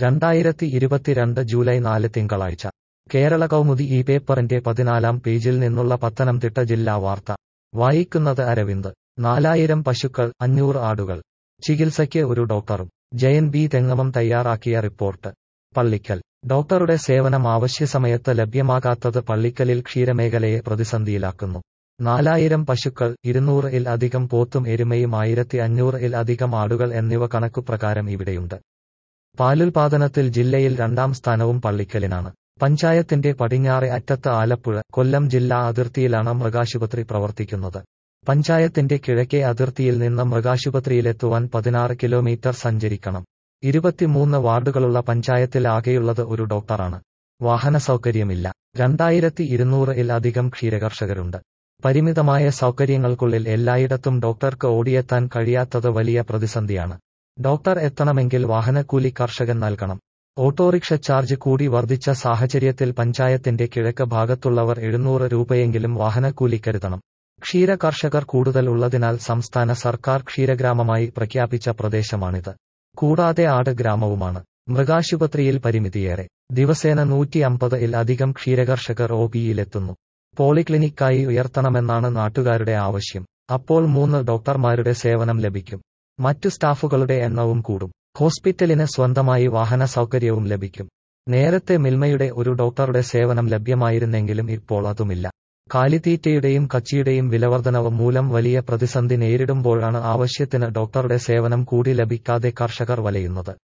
2022 July 4 തിങ്കളാഴ്ച കേരള കൗമുദി ഈ പേപ്പറിന്റെ 14-ാം പേജിൽ നിന്നുള്ള പത്തനംതിട്ട ജില്ലാ വാർത്ത വായിക്കുന്നത് അരവിന്ദ്. 4000 പശുക്കൾ, 500 ആടുകൾ. ചികിത്സയ്ക്ക് ഒരു ഡോക്ടറും. ജയൻ ബി തെങ്ങമം തയ്യാറാക്കിയ റിപ്പോർട്ട്. പള്ളിക്കൽ. ഡോക്ടറുടെ സേവനം ആവശ്യസമയത്ത് ലഭ്യമാകാത്തത് പള്ളിക്കലിൽ ക്ഷീരമേഖലയെ പ്രതിസന്ധിയിലാക്കുന്നു. 4000 പശുക്കൾ, 200-ൽ അധികം പോത്തും എരുമയും 1500-ൽ അധികം ആടുകൾ എന്നിവ കണക്കുപ്രകാരം ഇവിടെയുണ്ട്. പാലുൽപാദനത്തിൽ ജില്ലയിൽ 2ാം സ്ഥാനവും പള്ളിക്കലിനാണ്. പഞ്ചായത്തിന്റെ പടിഞ്ഞാറെ അറ്റത്ത് ആലപ്പുഴ, കൊല്ലം ജില്ലാ അതിർത്തിയിലാണ് മൃഗാശുപത്രി പ്രവർത്തിക്കുന്നത്. പഞ്ചായത്തിന്റെ കിഴക്കേ അതിർത്തിയിൽ നിന്ന് മൃഗാശുപത്രിയിലെത്തുവാൻ 16 കിലോമീറ്റർ സഞ്ചരിക്കണം. 23 വാർഡുകളുള്ള പഞ്ചായത്തിൽ ആകെയുള്ളത് ഒരു ഡോക്ടറാണ്. വാഹന സൗകര്യമില്ല. 2200-ൽ അധികം ക്ഷീരകർഷകരുണ്ട്. പരിമിതമായ സൗകര്യങ്ങൾക്കുള്ളിൽ എല്ലായിടത്തും ഡോക്ടർക്ക് ഓടിയെത്താൻ കഴിയാത്തത് വലിയ പ്രതിസന്ധിയാണ്. ഡോക്ടർ എത്തണമെങ്കിൽ വാഹനക്കൂലി കർഷകൻ നൽകണം. ഓട്ടോറിക്ഷ ചാർജ് കൂടി വർദ്ധിച്ച സാഹചര്യത്തിൽ പഞ്ചായത്തിന്റെ കിഴക്ക് ഭാഗത്തുള്ളവർ 700 രൂപയെങ്കിലും വാഹനക്കൂലി കരുതണം. ക്ഷീര കർഷകർ കൂടുതൽ ഉള്ളതിനാൽ സംസ്ഥാന സർക്കാർ ക്ഷീരഗ്രാമമായി പ്രഖ്യാപിച്ച പ്രദേശമാണിത്. കൂടാതെ ആട് ഗ്രാമവുമാണ്. മൃഗാശുപത്രിയിൽ പരിമിതിയേറെ. ദിവസേന 150-ൽ അധികം ക്ഷീരകർഷകർ ഒപിയിലെത്തുന്നു. പോളിക്ലിനിക്കായി ഉയർത്തണമെന്നാണ് നാട്ടുകാരുടെ ആവശ്യം. അപ്പോൾ 3 ഡോക്ടർമാരുടെ സേവനം ലഭിക്കും. മറ്റു സ്റ്റാഫുകളുടെ എണ്ണവും കൂടും. ഹോസ്പിറ്റലിന് സ്വന്തമായി വാഹന സൗകര്യവും ലഭിക്കും. നേരത്തെ മിൽമയുടെ ഒരു ഡോക്ടറുടെ സേവനം ലഭ്യമായിരുന്നെങ്കിലും ഇപ്പോൾ അതുമില്ല. കാലിത്തീറ്റയുടെയും കച്ചിയുടെയും വിലവർധനവ് മൂലം വലിയ പ്രതിസന്ധി നേരിടുമ്പോഴാണ് ആവശ്യത്തിന് ഡോക്ടറുടെ സേവനം കൂടി ലഭിക്കാതെ കർഷകർ വലയുന്നത്.